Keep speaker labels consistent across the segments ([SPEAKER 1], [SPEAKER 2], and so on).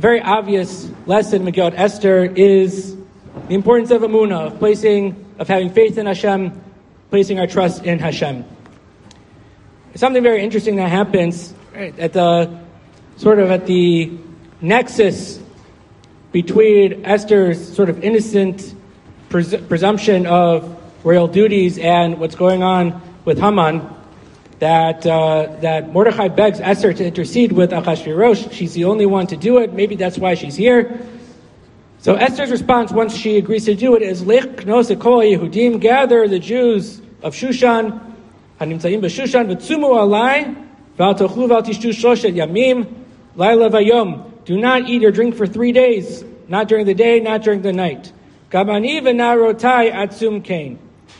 [SPEAKER 1] very obvious lesson in Megillat Esther is the importance of emunah, of having faith in Hashem, placing our trust in Hashem. Something very interesting that happens at the nexus between Esther's sort of innocent presumption of royal duties and what's going on with Haman, that Mordechai begs Esther to intercede with Achashverosh. She's the only one to do it. Maybe that's why she's here. So Esther's response, once she agrees to do it, is Lech knos kol Yehudim, gather the Jews of Shushan, hanimtzayim b'Shushan, v'tzumu alai, v'al tochlu v'al tishtu shoshet yamim, laila v'yom. Do not eat or drink for 3 days, not during the day, not during the night. Gamani v'narotai atzum kain.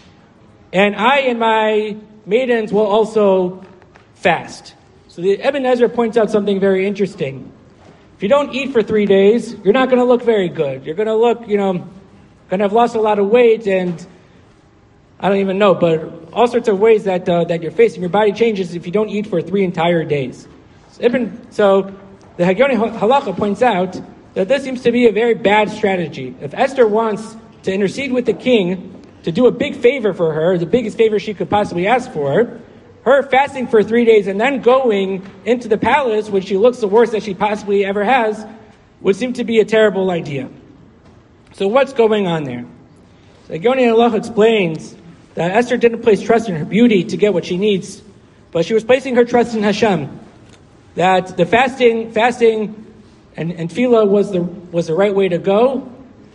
[SPEAKER 1] And I and my maidens will also fast. So the Ibn Ezra points out something very interesting. If you don't eat for 3 days, you're not going to look very good. You're going to look, going to have lost a lot of weight, and I don't even know, but all sorts of ways that you're facing. Your body changes if you don't eat for 3 entire days. So the Hagyoni Halacha points out that this seems to be a very bad strategy. If Esther wants to intercede with the king to do a big favor for her, the biggest favor she could possibly ask for, her fasting for 3 days and then going into the palace, when she looks the worst that she possibly ever has, would seem to be a terrible idea. So what's going on there? So Hagyoni Halacha explains that Esther didn't place trust in her beauty to get what she needs, but she was placing her trust in Hashem. That the fasting and tefillah was the right way to go.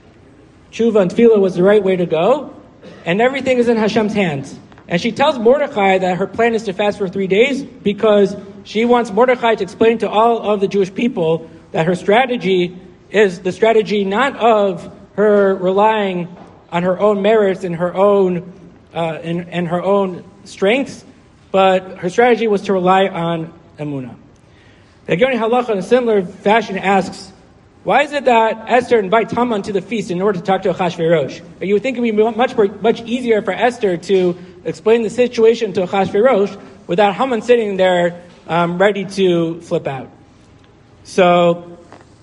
[SPEAKER 1] Tshuva and tefillah was the right way to go. And everything is in Hashem's hands. And she tells Mordechai that her plan is to fast for 3 days because she wants Mordechai to explain to all of the Jewish people that her strategy is the strategy not of her relying on her own merits and her own and her own strengths, but her strategy was to rely on emunah. The Hagyoni Halacha, in a similar fashion, asks, why is it that Esther invites Haman to the feast in order to talk to Achashverosh? You would think it would be much easier for Esther to explain the situation to Achashverosh without Haman sitting there ready to flip out. So,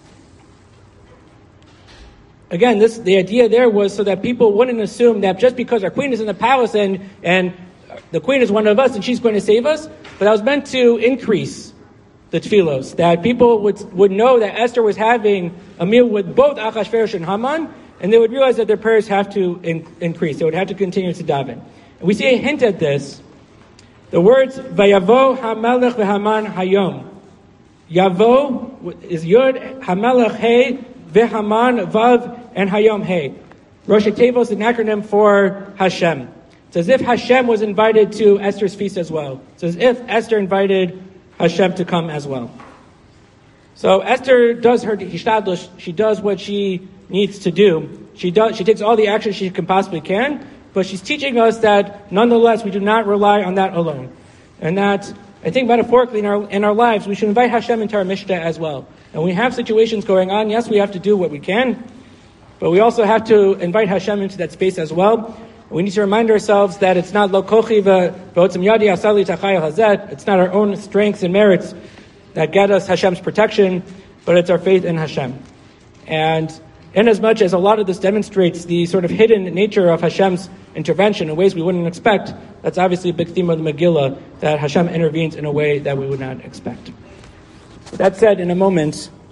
[SPEAKER 1] again, the idea there was so that people wouldn't assume that just because our queen is in the palace and the queen is one of us and she's going to save us, but that was meant to increase the tefillos, that people would know that Esther was having a meal with both Achashverosh and Haman, and they would realize that their prayers have to increase. They would have to continue to daven. And we see a hint at this. The words Vayavo Hamelech v'Haman Hayom. Yavo is Yud, Hamelech Hey, v'Haman Vav, and Hayom Hey. Rosh Tevos is an acronym for Hashem. It's as if Hashem was invited to Esther's feast as well. It's as if Esther invited Hashem to come as well. So Esther does her hishtadlus. She does what she needs to do. She takes all the actions she can possibly can, but she's teaching us that nonetheless we do not rely on that alone, and that I think metaphorically in our lives we should invite Hashem into our mishta as well. And we have situations going on. Yes, we have to do what we can, but we also have to invite Hashem into that space as well. We need to remind ourselves that it's not lo kochi v'otzim yadi asali tachayil hazet. It's not our own strengths and merits that get us Hashem's protection, but it's our faith in Hashem. And inasmuch as a lot of this demonstrates the sort of hidden nature of Hashem's intervention in ways we wouldn't expect, that's obviously a big theme of the Megillah, that Hashem intervenes in a way that we would not expect. That said, in a moment,